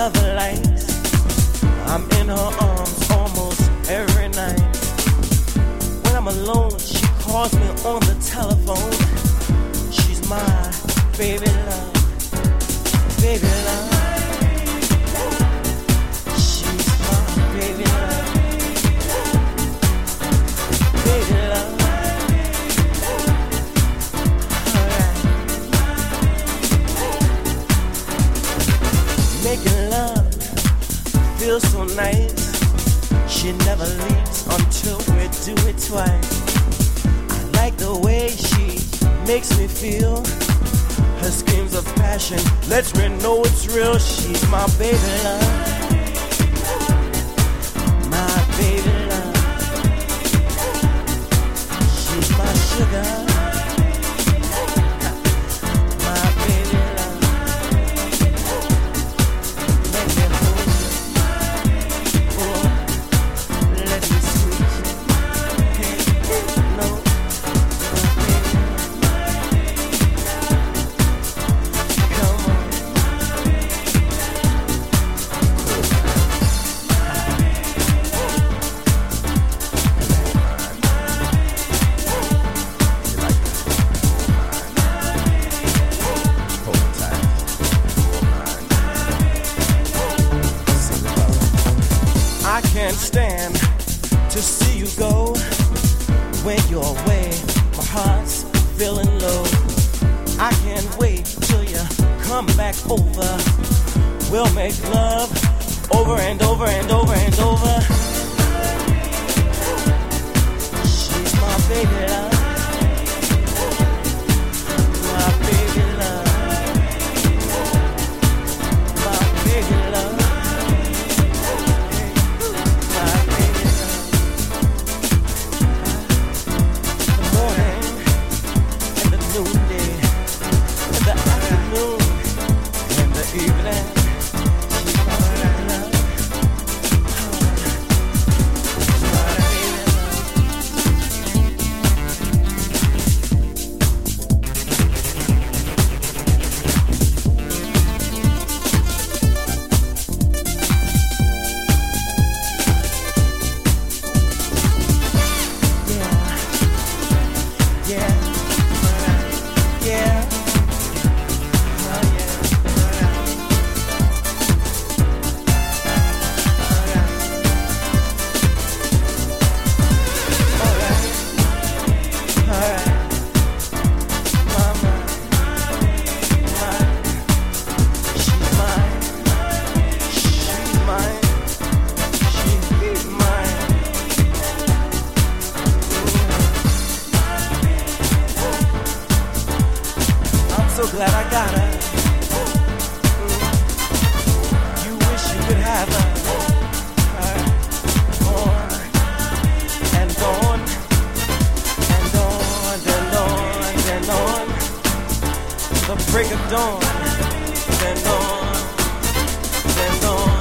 lover likes. I'm in her arms almost every night. When I'm alone, she calls me on the telephone. She's my baby love, baby love. She's my baby love, baby love. Making love feels so nice. She never leaves until we do it twice. I like the way she makes me feel. Her screams of passion lets me know it's real. She's my baby love, my baby love. She's my sugar. I can't stand to see you go. When you're away, my heart's feeling low. I can't wait till you come back over. We'll make love over and over and over and over. She's my baby love, my baby love, my baby love. So glad I got her. You wish you could have her. On and on and on and on and on. The break of dawn. And on and on.